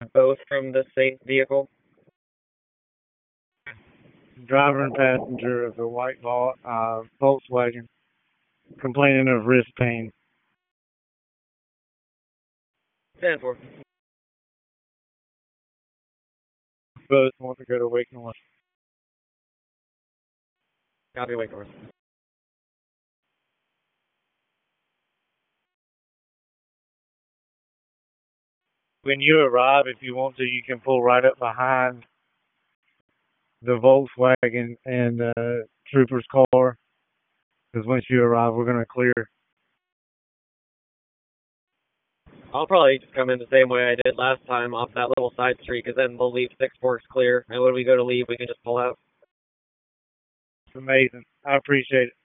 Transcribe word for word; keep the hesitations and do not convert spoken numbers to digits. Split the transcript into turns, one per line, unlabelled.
Both from the same vehicle?
Driver and passenger of the white Vol- uh, Volkswagen complaining of wrist pain.
ten four.
Both want to go to Wake North.
Copy, Wake Forest.
When you arrive, if you want to, you can pull right up behind the Volkswagen and uh, Trooper's car. Because once you arrive, we're going to clear.
I'll probably just come in the same way I did last time off that little side street, because then we'll leave Six Forks clear. And when we go to leave, we can just pull out.
It's amazing. I appreciate it.